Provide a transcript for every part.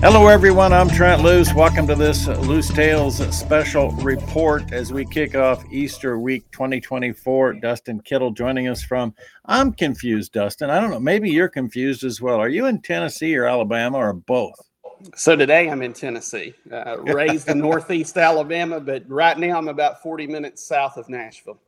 Hello, everyone. I'm Trent Loos. Welcome to this Loose Tales special report as we kick off Easter week 2024. Dustin Kittle joining us from, I'm confused, Dustin. I don't know. Maybe you're confused as well. Are you in Tennessee or Alabama or both? So today I'm in Tennessee, raised in Northeast Alabama, but right now I'm about 40 minutes south of Nashville.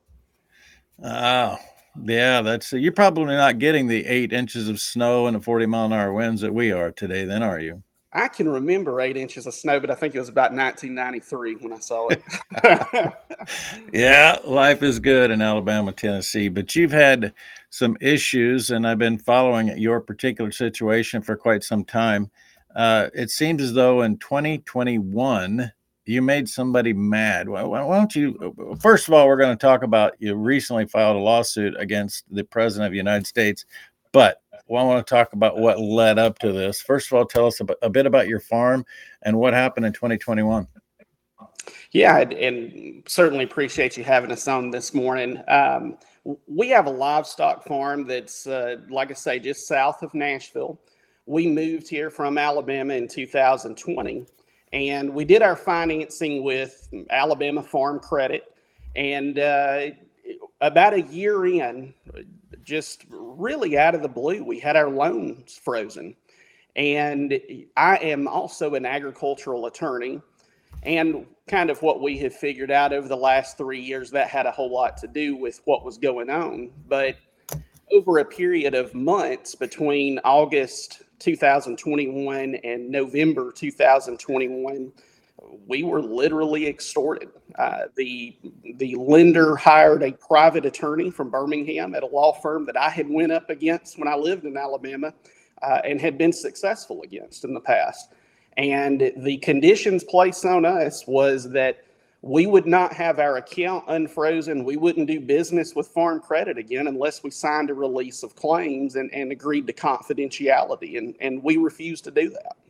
Oh, yeah. You're probably not getting the 8 inches of snow and the 40-mile-an-hour winds that we are today, then, are you? I can remember 8 inches of snow, but I think it was about 1993 when I saw it. Yeah, life is good in Alabama, Tennessee, but you've had some issues, and I've been following your particular situation for quite some time. It seems as though in 2021, you made somebody mad. Why don't you, first of all, we're going to talk about you recently filed a lawsuit against the President of the United States, but I want to talk about what led up to this. First of all, tell us a bit about your farm and what happened in 2021. Yeah, and certainly appreciate you having us on this morning. We have a livestock farm that's, like I say, just south of Nashville. We moved here from Alabama in 2020, and we did our financing with Alabama Farm Credit. And about a year in, just really out of the blue, we had our loans frozen. And I am also an agricultural attorney. And kind of what we have figured out over the last 3 years, that had a whole lot to do with what was going on. But over a period of months between August 2021 and November 2021, we were literally extorted. The lender hired a private attorney from Birmingham at a law firm that I had went up against when I lived in Alabama and had been successful against in the past. And the conditions placed on us was that we would not have our account unfrozen. We wouldn't do business with Farm Credit again unless we signed a release of claims and agreed to confidentiality. And we refused to do that.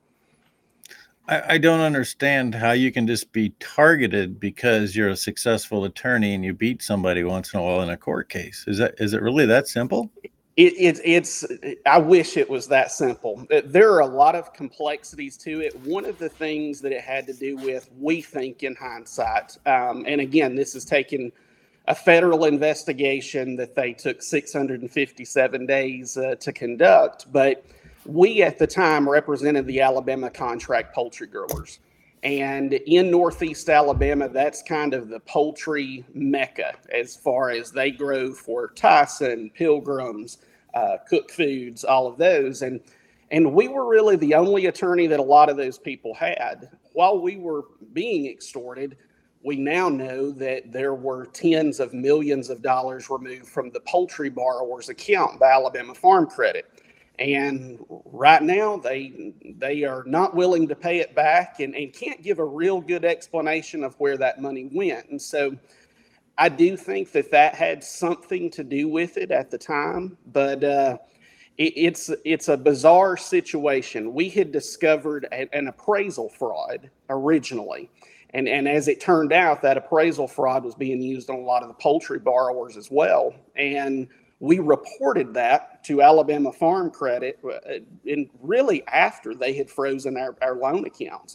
I don't understand how you can just be targeted because you're a successful attorney and you beat somebody once in a while in a court case. Is it really that simple? It's I wish it was that simple. There are a lot of complexities to it. One of the things that it had to do with, we think in hindsight, and again, this is taking a federal investigation that they took 657 days to conduct, but we at the time represented the Alabama contract poultry growers. And in Northeast Alabama, that's kind of the poultry mecca as far as they grow for Tyson, Pilgrims, Cook Foods, all of those. And we were really the only attorney that a lot of those people had. While we were being extorted, we now know that there were tens of millions of dollars removed from the poultry borrower's account by Alabama Farm Credit. And right now, they are not willing to pay it back and can't give a real good explanation of where that money went. And so I do think that had something to do with it at the time. But it's a bizarre situation. We had discovered an appraisal fraud originally. And as it turned out, that appraisal fraud was being used on a lot of the poultry borrowers as well. And we reported that to Alabama Farm Credit, and really after they had frozen our loan accounts.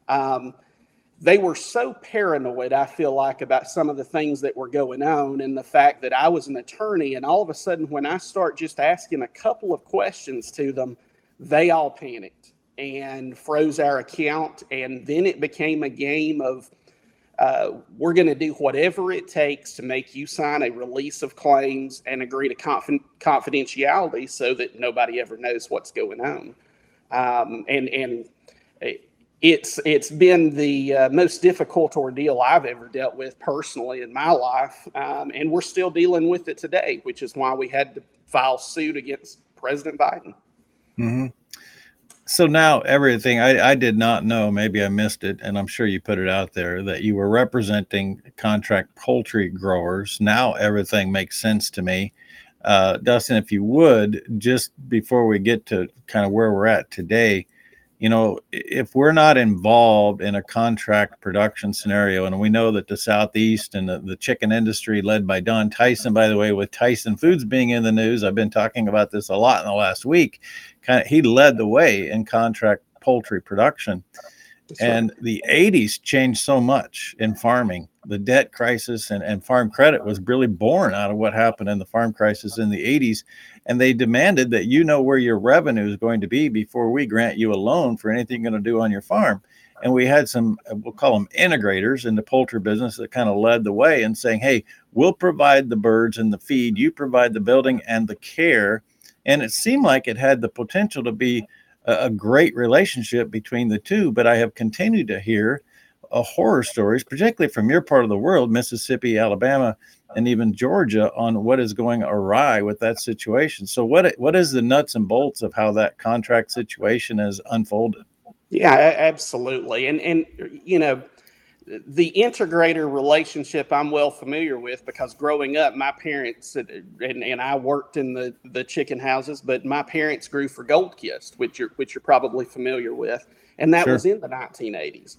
They were so paranoid, I feel like, about some of the things that were going on and the fact that I was an attorney. And all of a sudden, when I start just asking a couple of questions to them, they all panicked and froze our account. And then it became a game of, we're going to do whatever it takes to make you sign a release of claims and agree to confidentiality so that nobody ever knows what's going on. And it's been the most difficult ordeal I've ever dealt with personally in my life. And we're still dealing with it today, which is why we had to file suit against President Biden. Mm-hmm. So now everything, I did not know, maybe I missed it, and I'm sure you put it out there, that you were representing contract poultry growers. Now everything makes sense to me. Dustin, if you would, just before we get to kind of where we're at today, you know, if we're not involved in a contract production scenario, and we know that the Southeast and the chicken industry led by Don Tyson, by the way, with Tyson Foods being in the news, I've been talking about this a lot in the last week. He led the way in contract poultry production. And the 80s changed so much in farming. The debt crisis and farm credit was really born out of what happened in the farm crisis in the 80s. And they demanded that you know where your revenue is going to be before we grant you a loan for anything you're going to do on your farm. And we had some, we'll call them integrators in the poultry business that kind of led the way in saying, hey, we'll provide the birds and the feed, you provide the building and the care. And it seemed like it had the potential to be a great relationship between the two, but I have continued to hear horror stories, particularly from your part of the world, Mississippi, Alabama, and even Georgia, on what is going awry with that situation. So what is the nuts and bolts of how that contract situation has unfolded? Yeah, absolutely. And you know, the integrator relationship I'm well familiar with, because growing up, my parents and I worked in the chicken houses, but my parents grew for Gold Kist, which you're probably familiar with, and that was in the 1980s.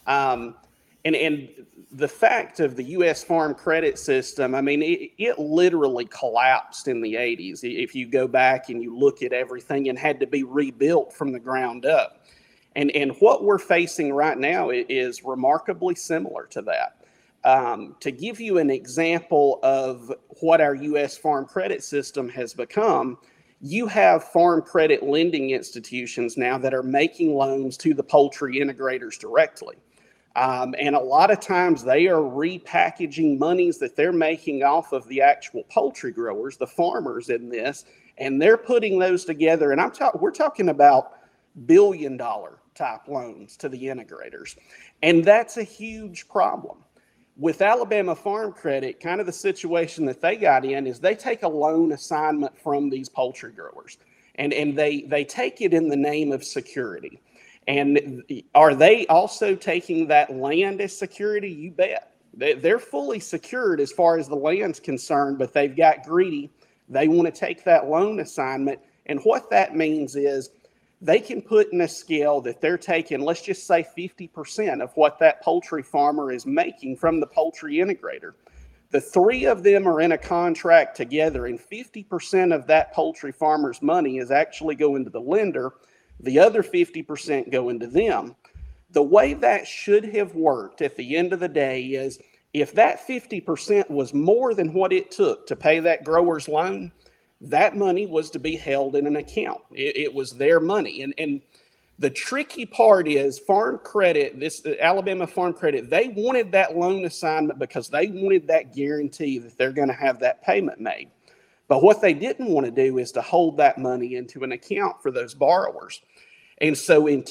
And the fact of the U.S. farm credit system, I mean, it literally collapsed in the 80s. If you go back and you look at everything, and had to be rebuilt from the ground up. And what we're facing right now is remarkably similar to that. To give you an example of what our U.S. farm credit system has become, you have farm credit lending institutions now that are making loans to the poultry integrators directly. And a lot of times they are repackaging monies that they're making off of the actual poultry growers, the farmers in this, and they're putting those together. And we're talking about billion-dollar type loans to the integrators. And that's a huge problem. With Alabama Farm Credit, kind of the situation that they got in is they take a loan assignment from these poultry growers, and they take it in the name of security. And are they also taking that land as security? You bet. They're fully secured as far as the land's concerned, but they've got greedy. They want to take that loan assignment. And what that means is they can put in a scale that they're taking, let's just say 50% of what that poultry farmer is making from the poultry integrator. The three of them are in a contract together, and 50% of that poultry farmer's money is actually going to the lender. The other 50% going to them. The way that should have worked at the end of the day is if that 50% was more than what it took to pay that grower's loan, that money was to be held in an account. It was their money. And the tricky part is farm credit, this Alabama Farm Credit, they wanted that loan assignment because they wanted that guarantee that they're going to have that payment made. But what they didn't want to do is to hold that money into an account for those borrowers. And so in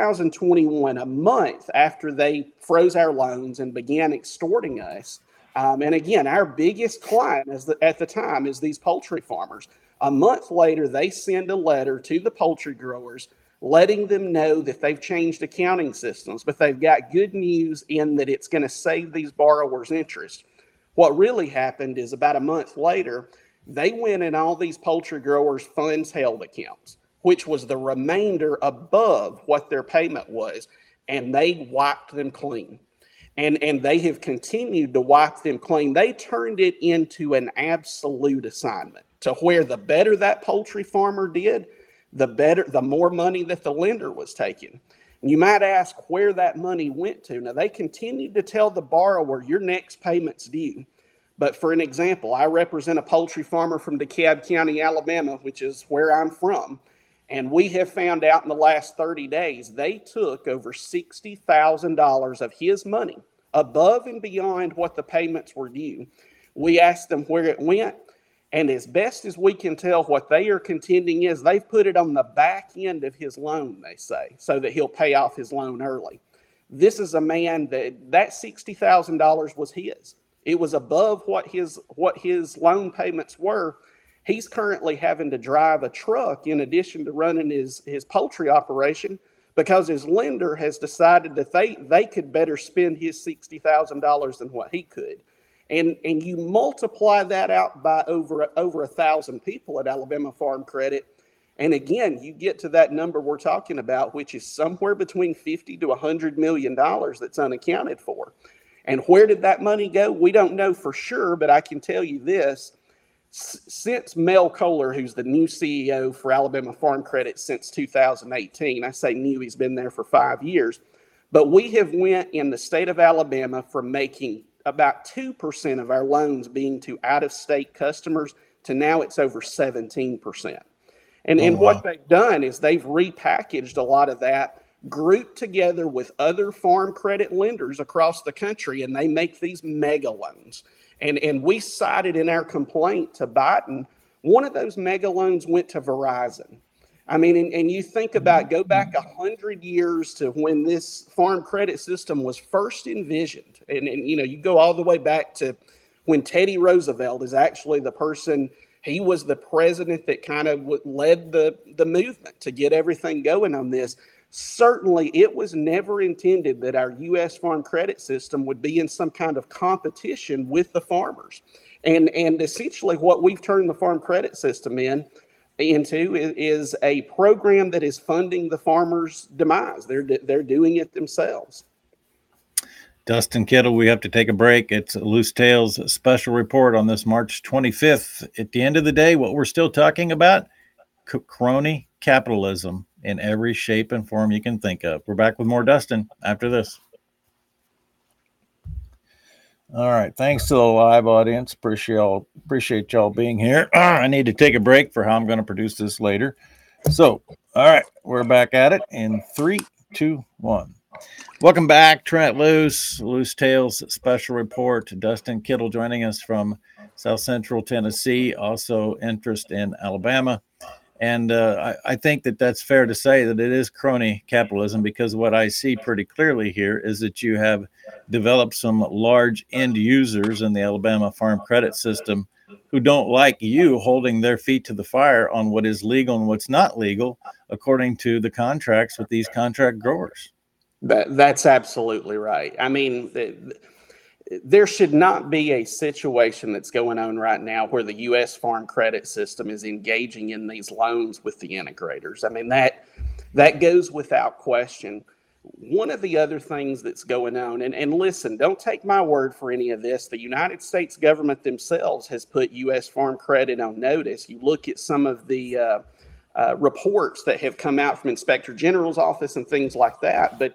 2021, a month after they froze our loans and began extorting us, and again, our biggest client at the time is these poultry farmers. A month later, they send a letter to the poultry growers letting them know that they've changed accounting systems, but they've got good news in that it's going to save these borrowers interest. What really happened is about a month later, they went in all these poultry growers' funds held accounts, which was the remainder above what their payment was, and they wiped them clean. And they have continued to wipe them clean. They turned it into an absolute assignment to where the better that poultry farmer did, the more money that the lender was taking. And you might ask where that money went to. Now, they continued to tell the borrower, your next payment's due. But for an example, I represent a poultry farmer from DeKalb County, Alabama, which is where I'm from. And we have found out in the last 30 days, they took over $60,000 of his money above and beyond what the payments were due. We asked them where it went. And as best as we can tell, what they are contending is they've put it on the back end of his loan, they say, so that he'll pay off his loan early. This is a man that $60,000 was his. It was above what his loan payments were. He's currently having to drive a truck in addition to running his poultry operation because his lender has decided that they could better spend his $60,000 than what he could. And you multiply that out by over 1,000 people at Alabama Farm Credit, and again, you get to that number we're talking about, which is somewhere between $50 to $100 million that's unaccounted for. And where did that money go? We don't know for sure, but I can tell you this. since Mel Kohler, who's the new CEO for Alabama Farm Credit since 2018, I say new, he's been there for 5 years, but we have went in the state of Alabama from making about 2% of our loans being to out-of-state customers to now it's over 17%. And what they've done is they've repackaged a lot of that, grouped together with other farm credit lenders across the country, and they make these mega loans. And we cited in our complaint to Biden, one of those mega loans went to Verizon. I mean, and you think about, go back 100 years to when this farm credit system was first envisioned. And you know, you go all the way back to when Teddy Roosevelt is actually the person, he was the president that kind of led the movement to get everything going on this. Certainly, it was never intended that our U.S. farm credit system would be in some kind of competition with the farmers. And essentially what we've turned the farm credit system into is a program that is funding the farmers' demise. They're doing it themselves. Dustin Kittle, we have to take a break. It's Loose Tales special report on this March 25th. At the end of the day, what we're still talking about, crony capitalism in every shape and form you can think of. We're back with more Dustin after this. All right. Thanks to the live audience. Appreciate y'all being here. I need to take a break for how I'm going to produce this later. So, all right, we're back at it in 3, 2, 1. Welcome back, Trent Loose Tales special report. Dustin Kittle joining us from South Central Tennessee, also interest in Alabama. And I think that that's fair to say that it is crony capitalism, because what I see pretty clearly here is that you have developed some large end users in the Alabama farm credit system who don't like you holding their feet to the fire on what is legal and what's not legal, according to the contracts with these contract growers. That's absolutely right. I mean, there should not be a situation that's going on right now where the U.S. farm credit system is engaging in these loans with the integrators. I mean, that goes without question. One of the other things that's going on, and listen, don't take my word for any of this. The United States government themselves has put U.S. farm credit on notice. You look at some of the reports that have come out from Inspector General's office and things like that, but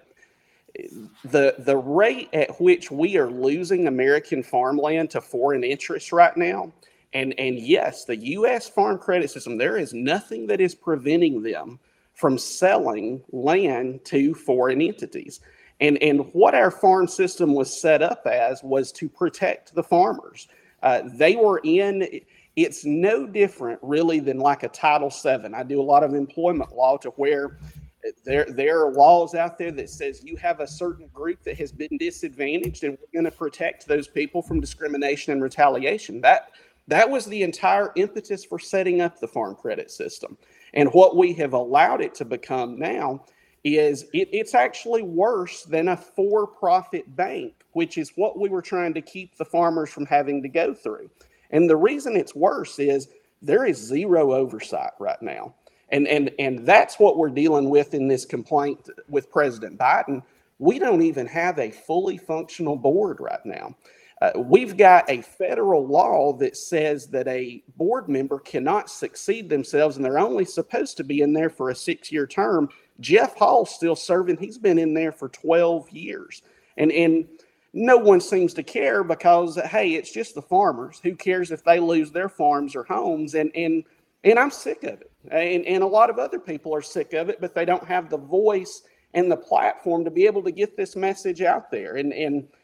the rate at which we are losing American farmland to foreign interests right now, and yes, the U.S. farm credit system, there is nothing that is preventing them from selling land to foreign entities. And what our farm system was set up as was to protect the farmers. They were in, it's no different really than like a Title VII. I do a lot of employment law to where there are laws out there that says you have a certain group that has been disadvantaged and we're going to protect those people from discrimination and retaliation. That was the entire impetus for setting up the farm credit system. And what we have allowed it to become now is it's actually worse than a for-profit bank, which is what we were trying to keep the farmers from having to go through. And the reason it's worse is there is zero oversight right now. And that's what we're dealing with in this complaint with President Biden. We don't even have a fully functional board right now. We've got a federal law that says that a board member cannot succeed themselves, and they're only supposed to be in there for a 6-year term. Jeff Hall's still serving. He's been in there for 12 years. And no one seems to care because, hey, it's just the farmers. Who cares if they lose their farms or homes? And I'm sick of it. And a lot of other people are sick of it, but they don't have the voice and the platform to be able to get this message out there. And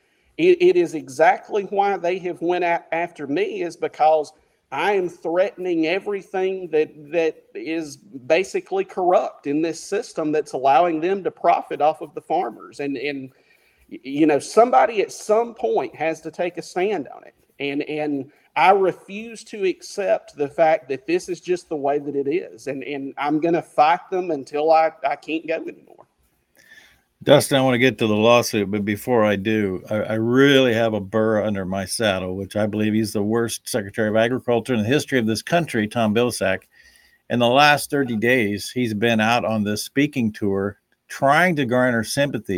it is exactly why they have went after me, is because I am threatening everything that is basically corrupt in this system that's allowing them to profit off of the farmers. And you know, somebody at some point has to take a stand on it. And I refuse to accept the fact that this is just the way that it is. And I'm going to fight them until I can't go anymore. Dustin, I want to get to the lawsuit, but before I do, I really have a burr under my saddle, which I believe he's the worst Secretary of Agriculture in the history of this country, Tom Vilsack. In the last 30 days, he's been out on this speaking tour trying to garner sympathy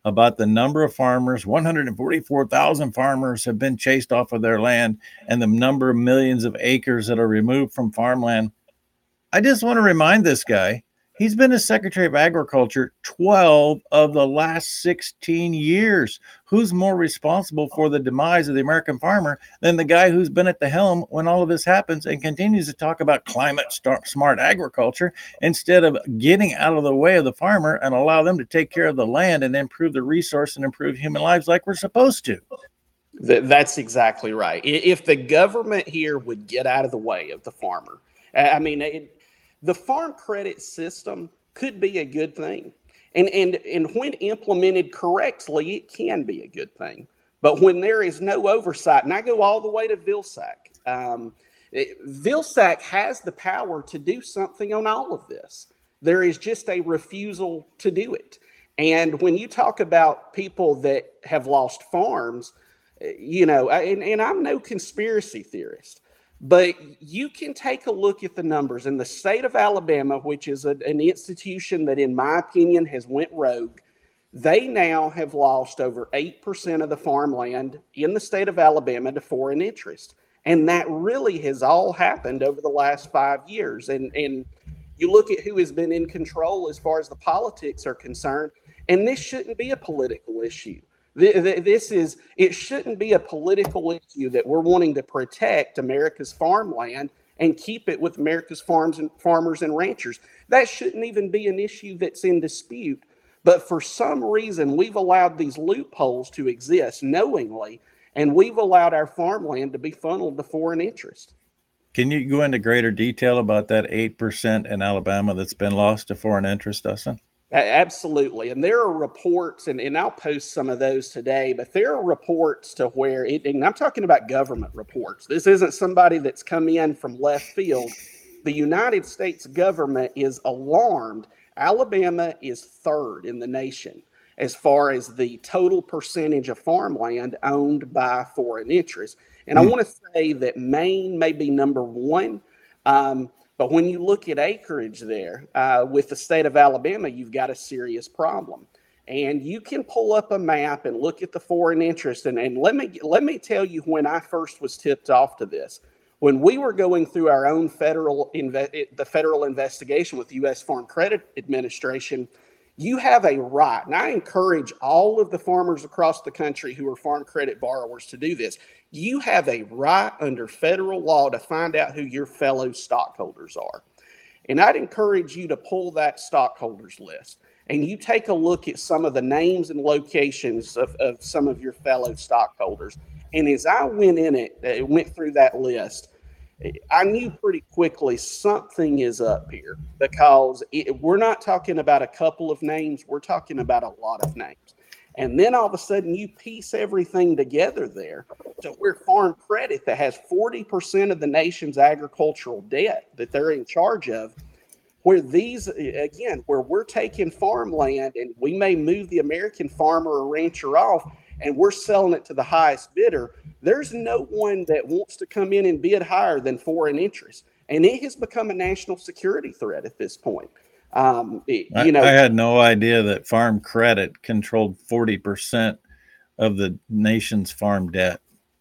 about the number of farmers. 144,000 farmers have been chased off of their land, and the number of millions of acres that are removed from farmland. I just want to remind this guy, he's been a Secretary of Agriculture 12 of the last 16 years. Who's more responsible for the demise of the American farmer than the guy who's been at the helm when all of this happens and continues to talk about climate smart agriculture instead of getting out of the way of the farmer and allow them to take care of the land and improve the resource and improve human lives like we're supposed to? That's exactly right. If the government here would get out of the way of the farmer, I mean, the farm credit system could be a good thing. And when implemented correctly, it can be a good thing. But when there is no oversight, and I go all the way to Vilsack, Vilsack has the power to do something on all of this. There is just a refusal to do it. And when you talk about people that have lost farms, you know, and I'm no conspiracy theorist, but you can take a look at the numbers in the state of Alabama, which is an institution that, in my opinion, has went rogue. They now have lost over 8% of the farmland in the state of Alabama to foreign interest. And that really has all happened over the last 5 years. And you look at who has been in control as far as the politics are concerned, and this shouldn't be a political issue. It shouldn't be a political issue that we're wanting to protect America's farmland and keep it with America's farmers and ranchers. That shouldn't even be an issue that's in dispute. But for some reason, we've allowed these loopholes to exist knowingly, and we've allowed our farmland to be funneled to foreign interest. Can you go into greater detail about that 8% in Alabama that's been lost to foreign interest, Dustin? Absolutely. And there are reports, and I'll post some of those today, but there are reports to where, and I'm talking about government reports. This isn't somebody that's come in from left field. The United States government is alarmed. Alabama is third in the nation as far as the total percentage of farmland owned by foreign interests. And I want to say that Maine may be number one. But when you look at acreage there with the state of Alabama, you've got a serious problem. And you can pull up a map and look at the foreign interest. And let me tell you when I first was tipped off to this. When we were going through our own federal investigation with the U.S. Farm Credit Administration, you have a right, and I encourage all of the farmers across the country who are farm credit borrowers to do this. You have a right under federal law to find out who your fellow stockholders are. And I'd encourage you to pull that stockholders list and you take a look at some of the names and locations of some of your fellow stockholders. And as I went through that list, I knew pretty quickly something is up here because we're not talking about a couple of names. We're talking about a lot of names. And then all of a sudden you piece everything together there to where Farm Credit, that has 40% of the nation's agricultural debt that they're in charge of, where we're taking farmland and we may move the American farmer or rancher off and we're selling it to the highest bidder. There's no one that wants to come in and bid higher than foreign interest. And it has become a national security threat at this point. I had no idea that Farm Credit controlled 40% of the nation's farm debt.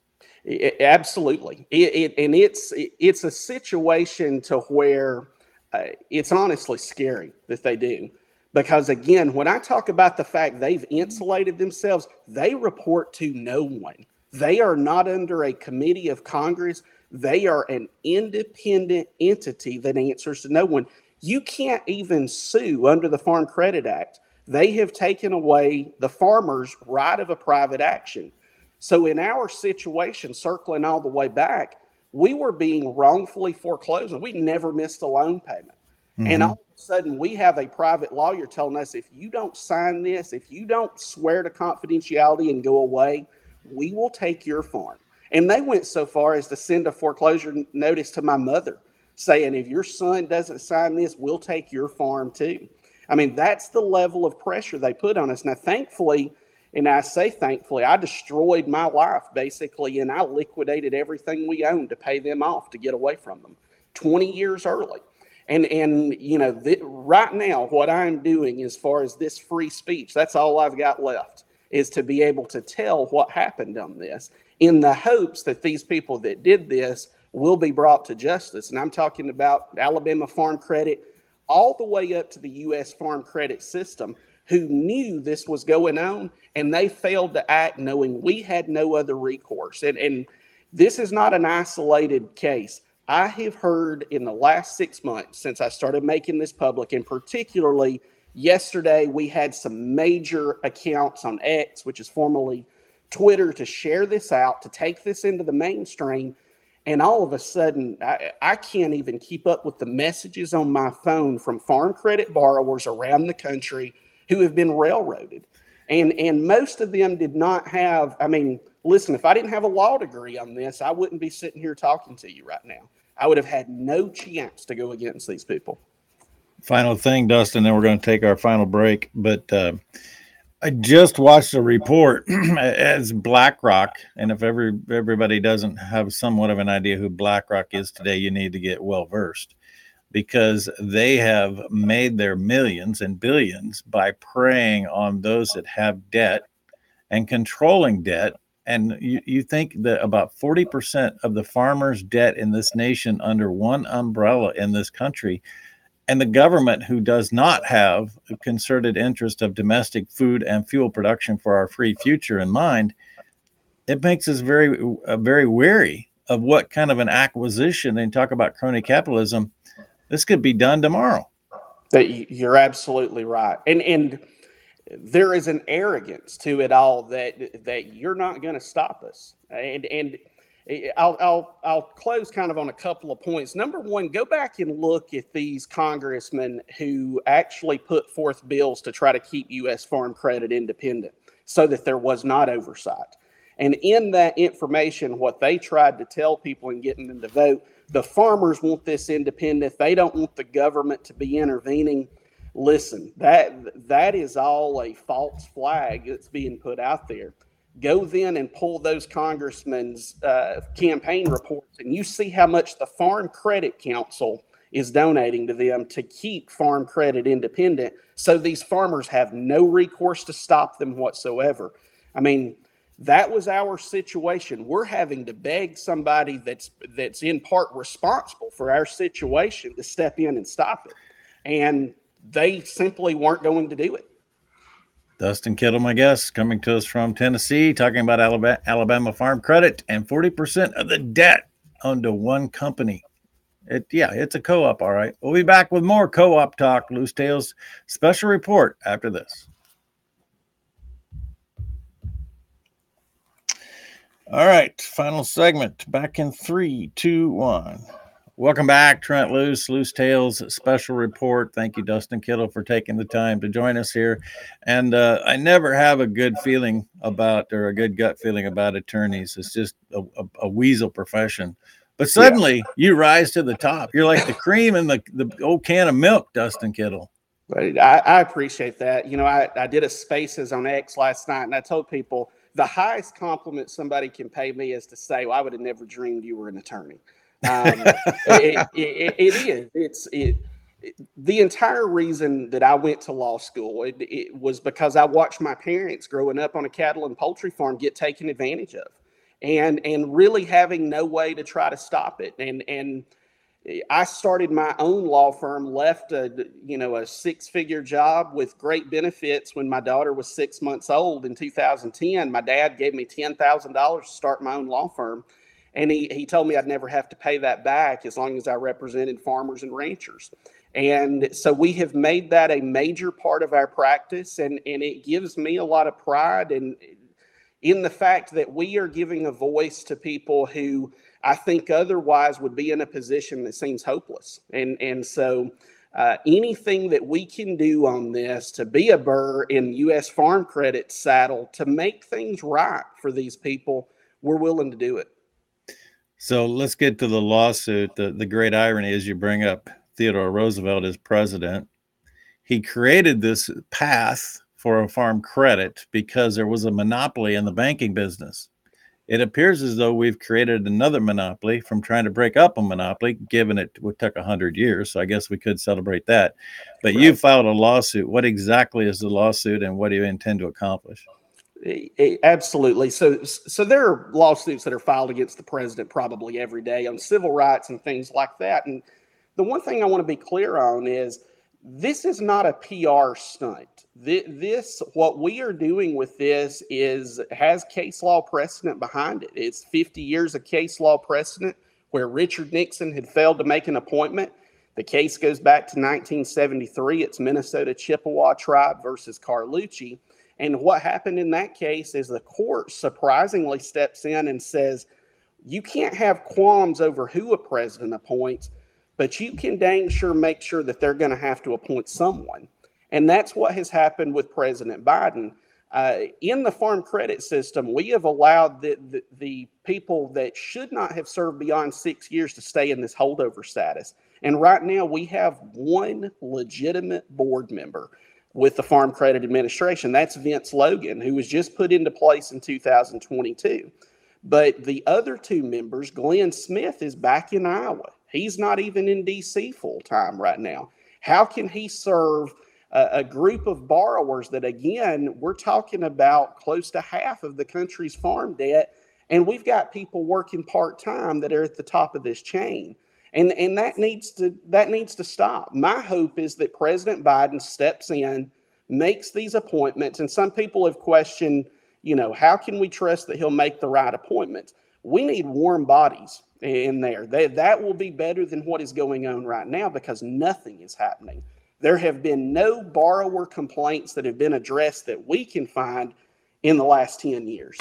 Absolutely. It's a situation to where it's honestly scary that they do. Because again, when I talk about the fact they've insulated themselves, they report to no one. They are not under a committee of Congress. They are an independent entity that answers to no one. You can't even sue under the Farm Credit Act. They have taken away the farmer's right of a private action. So in our situation, circling all the way back, we were being wrongfully foreclosed. We never missed a loan payment. Mm-hmm. And all of a sudden, we have a private lawyer telling us, if you don't sign this, if you don't swear to confidentiality and go away, we will take your farm. And they went so far as to send a foreclosure notice to my mother saying, if your son doesn't sign this, we'll take your farm too. I mean, that's the level of pressure they put on us. Now, thankfully, and I say thankfully, I destroyed my life basically, and I liquidated everything we owned to pay them off to get away from them 20 years early. And you know, right now, what I'm doing as far as this free speech, that's all I've got left, is to be able to tell what happened on this, in the hopes that these people that did this will be brought to justice. And I'm talking about Alabama Farm Credit, all the way up to the U.S. Farm Credit System, who knew this was going on, and they failed to act knowing we had no other recourse. And this is not an isolated case. I have heard in the last 6 months since I started making this public, and particularly yesterday, we had some major accounts on X, which is formerly Twitter, to share this out, to take this into the mainstream. And all of a sudden, I can't even keep up with the messages on my phone from farm credit borrowers around the country who have been railroaded. And most of them did not have, I mean, listen, if I didn't have a law degree on this, I wouldn't be sitting here talking to you right now. I would have had no chance to go against these people. Final thing, Dustin, then we're going to take our final break. But I just watched a report as BlackRock, and if everybody doesn't have somewhat of an idea who BlackRock is today, you need to get well versed, because they have made their millions and billions by preying on those that have debt and controlling debt. And you think that about 40% of the farmers' debt in this nation under one umbrella in this country, and the government, who does not have a concerted interest of domestic food and fuel production for our free future in mind, it makes us very, very wary of what kind of an acquisition, and talk about crony capitalism, this could be done tomorrow. You're absolutely right. And there is an arrogance to it all that you're not going to stop us. And I'll close kind of on a couple of points. Number one, go back and look at these congressmen who actually put forth bills to try to keep U.S. farm credit independent so that there was not oversight. And in that information, what they tried to tell people and getting them to vote, the farmers want this independent. They don't want the government to be intervening. Listen, that is all a false flag that's being put out there. Go then and pull those congressmen's campaign reports, and you see how much the Farm Credit Council is donating to them to keep farm credit independent, so these farmers have no recourse to stop them whatsoever. I mean, that was our situation. We're having to beg somebody that's in part responsible for our situation to step in and stop it. And they simply weren't going to do it. Dustin Kittle, my guest, coming to us from Tennessee, talking about Alabama Farm Credit and 40% of the debt under one company. It's a co-op, all right. We'll be back with more co-op talk, Loose Tales special report after this. All right, final segment. Back in 3, 2, 1. Welcome back, Trent Loose Tales special report. Thank you, Dustin Kittle, for taking the time to join us here. And I never have a good feeling about, or a good gut feeling about, attorneys. It's just a weasel profession. But suddenly you rise to the top. You're like the cream in the old can of milk, Dustin Kittle. I appreciate that. You know, I did a Spaces on X last night, and I told people the highest compliment somebody can pay me is to say, well, I would have never dreamed you were an attorney. It is. The entire reason that I went to law school, it was because I watched my parents growing up on a cattle and poultry farm get taken advantage of, and really having no way to try to stop it. And I started my own law firm, left a 6-figure job with great benefits when my daughter was 6 months old in 2010. My dad gave me $10,000 to start my own law firm. And he told me I'd never have to pay that back as long as I represented farmers and ranchers. And so we have made that a major part of our practice. And it gives me a lot of pride in the fact that we are giving a voice to people who I think otherwise would be in a position that seems hopeless. And so anything that we can do on this to be a burr in U.S. Farm Credit's saddle to make things right for these people, we're willing to do it. So let's get to the lawsuit. The great irony is you bring up Theodore Roosevelt as president. He created this path for a farm credit because there was a monopoly in the banking business. it appears as though we've created another monopoly from trying to break up a monopoly, given it would take 100 years. So I guess we could celebrate that. But you filed a lawsuit. What exactly is the lawsuit, and what do you intend to accomplish? Absolutely. So there are lawsuits that are filed against the president probably every day on civil rights and things like that. And the one thing I want to be clear on is this is not a PR stunt. What we are doing with this has case law precedent behind it. It's 50 years of case law precedent where Richard Nixon had failed to make an appointment. The case goes back to 1973. It's Minnesota Chippewa tribe versus Carlucci. And what happened in that case is the court surprisingly steps in and says, you can't have qualms over who a president appoints, but you can dang sure make sure that they're going to have to appoint someone. And that's what has happened with President Biden. In the farm credit system, we have allowed the people that should not have served beyond 6 years to stay in this holdover status. And right now we have one legitimate board member with the Farm Credit Administration. That's Vince Logan, who was just put into place in 2022. But the other two members, Glenn Smith, is back in Iowa. He's not even in D.C. full time right now. How can he serve a group of borrowers that, again, we're talking about close to half of the country's farm debt, and we've got people working part-time that are at the top of this chain. And that needs to stop. My hope is that President Biden steps in, makes these appointments, and some people have questioned, how can we trust that he'll make the right appointments? We need warm bodies in there. That will be better than what is going on right now because nothing is happening. There have been no borrower complaints that have been addressed that we can find in the last 10 years.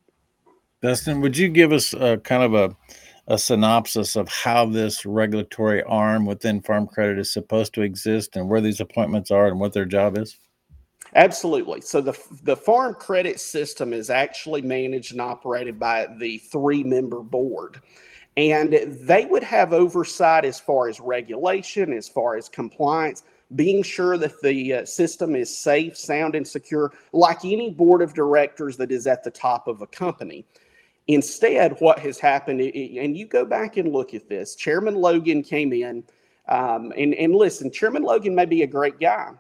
Dustin, would you give us kind of a synopsis of how this regulatory arm within Farm Credit is supposed to exist and where these appointments are and what their job is? Absolutely. So the Farm Credit system is actually managed and operated by the 3-member board. And they would have oversight as far as regulation, as far as compliance, being sure that the system is safe, sound, and secure, like any board of directors that is at the top of a company. Instead, what has happened, and you go back and look at this, Chairman Logan came in, and listen, Chairman Logan may be a great guy,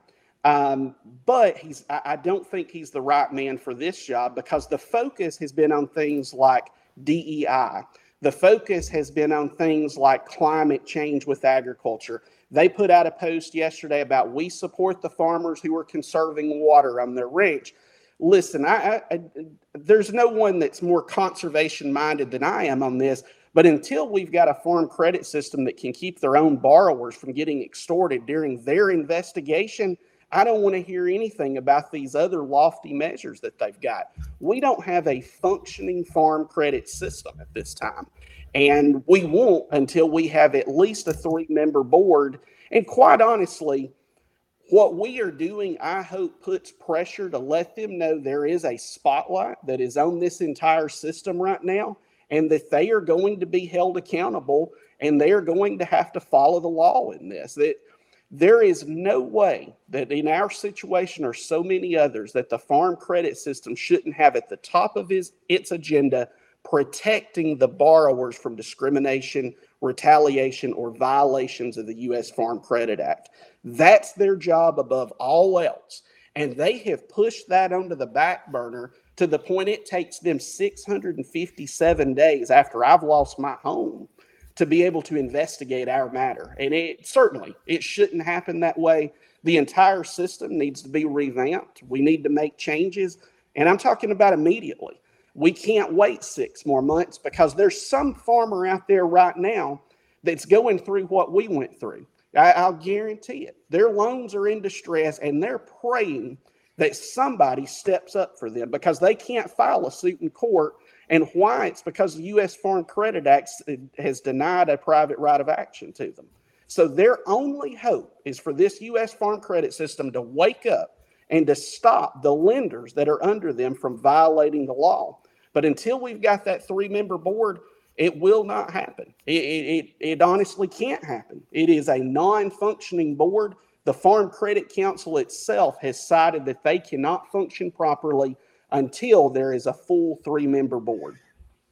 but I don't think he's the right man for this job because the focus has been on things like DEI. The focus has been on things like climate change with agriculture. They put out a post yesterday about we support the farmers who are conserving water on their ranch. Listen, there's no one that's more conservation-minded than I am on this, but until we've got a farm credit system that can keep their own borrowers from getting extorted during their investigation, I don't want to hear anything about these other lofty measures that they've got. We don't have a functioning farm credit system at this time, and we won't until we have at least a 3-member board. And quite honestly, what we are doing, I hope, puts pressure to let them know there is a spotlight that is on this entire system right now, and that they are going to be held accountable, and they are going to have to follow the law in this. That there is no way that in our situation or so many others that the farm credit system shouldn't have at the top of its agenda protecting the borrowers from discrimination, retaliation, or violations of the U.S. Farm Credit Act. That's their job above all else. And they have pushed that onto the back burner to the point it takes them 657 days after I've lost my home to be able to investigate our matter. And it shouldn't happen that way. The entire system needs to be revamped. We need to make changes. And I'm talking about immediately. We can't wait 6 more months because there's some farmer out there right now that's going through what we went through. I'll guarantee it. Their loans are in distress and they're praying that somebody steps up for them because they can't file a suit in court. And why? It's because the U.S. Farm Credit Act has denied a private right of action to them. So their only hope is for this U.S. Farm Credit system to wake up and to stop the lenders that are under them from violating the law. But until we've got that 3-member board, it will not happen. It honestly can't happen. It is a non-functioning board. The Farm Credit Council itself has cited that they cannot function properly until there is a full 3-member board.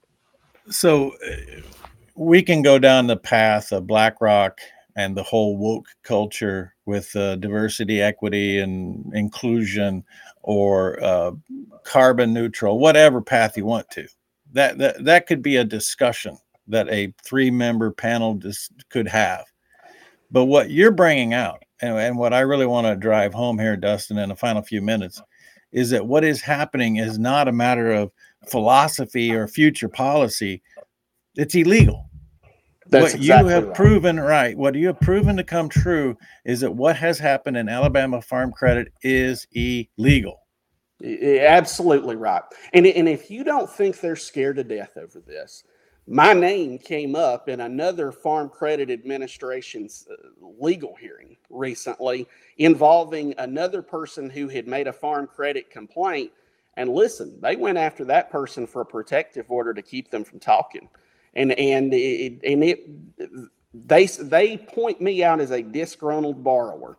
So we can go down the path of BlackRock and the whole woke culture with diversity, equity, and inclusion, or carbon neutral, whatever path you want to. That could be a discussion that a 3-member panel could have. But what you're bringing out, and what I really want to drive home here, Dustin, in the final few minutes, is that what is happening is not a matter of philosophy or future policy. It's illegal. That's What you have right. proven, right, what you have proven to come true is that what has happened in Alabama Farm Credit is illegal. Absolutely right. And if you don't think they're scared to death over this, my name came up in another Farm Credit Administration's legal hearing recently involving another person who had made a farm credit complaint. And listen, they went after that person for a protective order to keep them from talking. They point me out as a disgruntled borrower.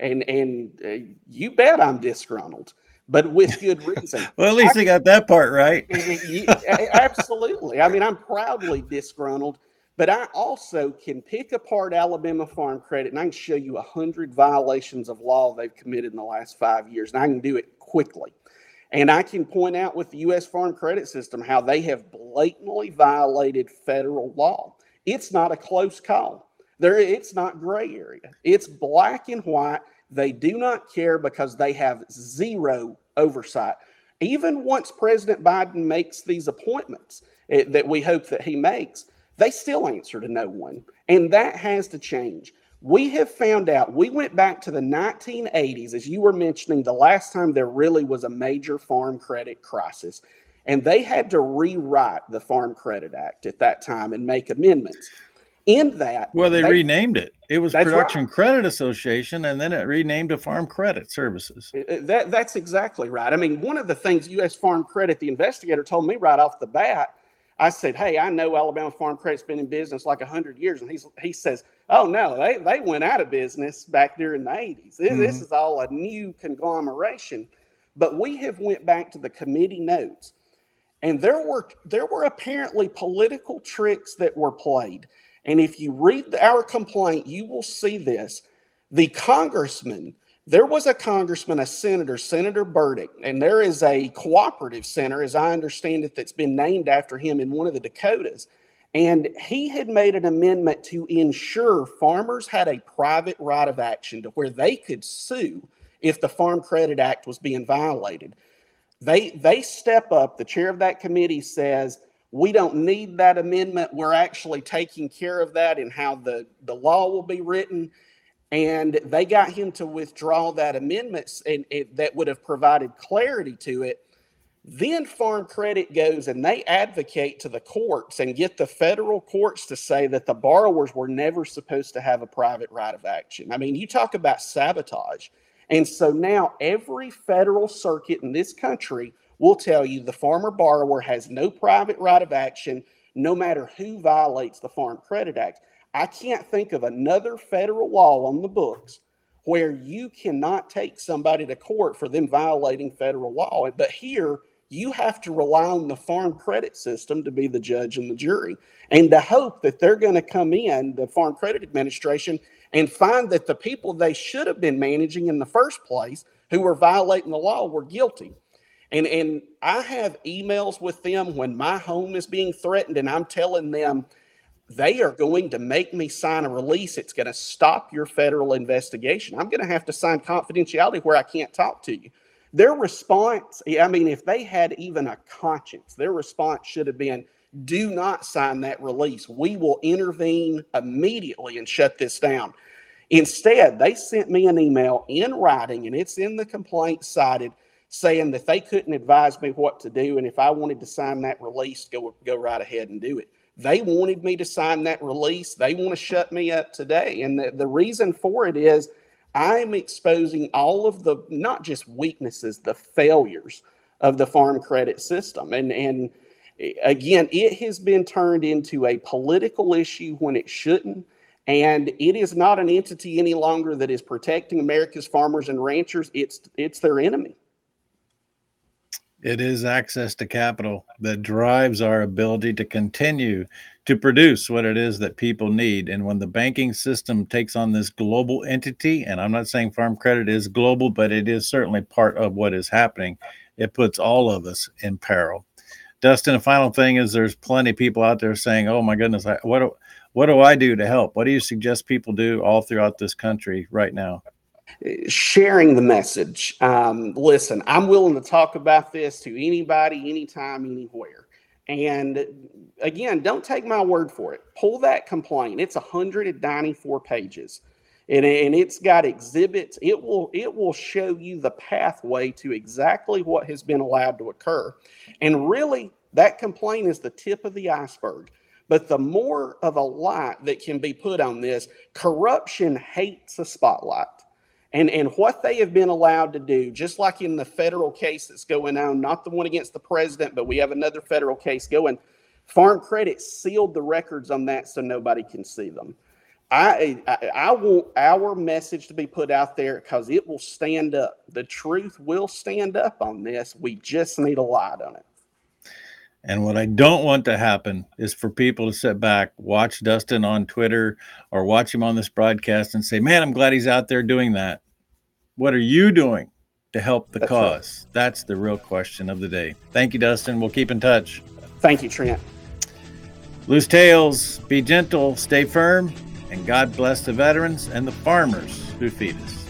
And you bet I'm disgruntled, but with good reason. Well, at least they got that part right. Absolutely. I mean, I'm proudly disgruntled, but I also can pick apart Alabama Farm Credit and I can show you 100 violations of law they've committed in the last 5 years, and I can do it quickly. And I can point out with the U.S. Farm Credit System how they have blatantly violated federal law. It's not a close call. It's not gray area. It's black and white. They do not care because they have zero oversight. Even once President Biden makes these appointments that we hope that he makes, they still answer to no one. And that has to change. We have found out, we went back to the 1980s, as you were mentioning, the last time there really was a major farm credit crisis. And they had to rewrite the Farm Credit Act at that time and make amendments. In that, well, they renamed it. It was Production right. Credit Association, and then it renamed to Farm Credit Services. That's exactly right. I mean, one of the things U.S. Farm Credit, the investigator told me right off the bat, I said, hey, I know Alabama Farm Credit's been in business like 100 years. And he says, oh, no, they went out of business back during the 80s. This is all a new conglomeration. But we have went back to the committee notes, and there were apparently political tricks that were played. And if you read our complaint, you will see this. The congressman, there was a congressman, a senator, Senator Burdick, and there is a cooperative center, as I understand it, that's been named after him in one of the Dakotas. And he had made an amendment to ensure farmers had a private right of action to where they could sue if the Farm Credit Act was being violated. They step up. The chair of that committee says, we don't need that amendment. We're actually taking care of that in how the law will be written. And they got him to withdraw that amendment and that would have provided clarity to it. Then Farm Credit goes and they advocate to the courts and get the federal courts to say that the borrowers were never supposed to have a private right of action. I mean, you talk about sabotage. And so now every federal circuit in this country will tell you the farmer borrower has no private right of action, no matter who violates the Farm Credit Act. I can't think of another federal law on the books where you cannot take somebody to court for them violating federal law. But here, you have to rely on the Farm Credit System to be the judge and the jury, and to hope that they're going to come in, the Farm Credit Administration, and find that the people they should have been managing in the first place who were violating the law were guilty. And I have emails with them when my home is being threatened, and I'm telling them they are going to make me sign a release. It's going to stop your federal investigation. I'm going to have to sign confidentiality where I can't talk to you. Their response, I mean, if they had even a conscience, their response should have been, do not sign that release. We will intervene immediately and shut this down. Instead, they sent me an email in writing, and it's in the complaint cited, saying that they couldn't advise me what to do, and if I wanted to sign that release, go right ahead and do it. They wanted me to sign that release. They want to shut me up today, and the reason for it is I'm exposing all of the, not just weaknesses, the failures of the Farm Credit System. And again, it has been turned into a political issue when it shouldn't. And it is not an entity any longer that is protecting America's farmers and ranchers. It's their enemy. It is access to capital that drives our ability to continue to produce what it is that people need. And when the banking system takes on this global entity, and I'm not saying Farm Credit is global, but it is certainly part of what is happening, it puts all of us in peril. Dustin, the final thing is there's plenty of people out there saying, oh my goodness, what do I do to help? What do you suggest people do all throughout this country right now? Sharing the message. Listen, I'm willing to talk about this to anybody, anytime, anywhere. And again, don't take my word for it. Pull that complaint. It's 194 pages. And it's got exhibits. It will show you the pathway to exactly what has been allowed to occur. And really, that complaint is the tip of the iceberg. But the more of a light that can be put on this, corruption hates a spotlight. And what they have been allowed to do, just like in the federal case that's going on, not the one against the president, but we have another federal case going, Farm Credit sealed the records on that so nobody can see them. I want our message to be put out there because it will stand up. The truth will stand up on this. We just need a light on it. And what I don't want to happen is for people to sit back, watch Dustin on Twitter or watch him on this broadcast and say, man, I'm glad he's out there doing that. What are you doing to help the cause? Right. That's the real question of the day. Thank you, Dustin. We'll keep in touch. Thank you, Trent. Loose tails, be gentle, stay firm, and God bless the veterans and the farmers who feed us.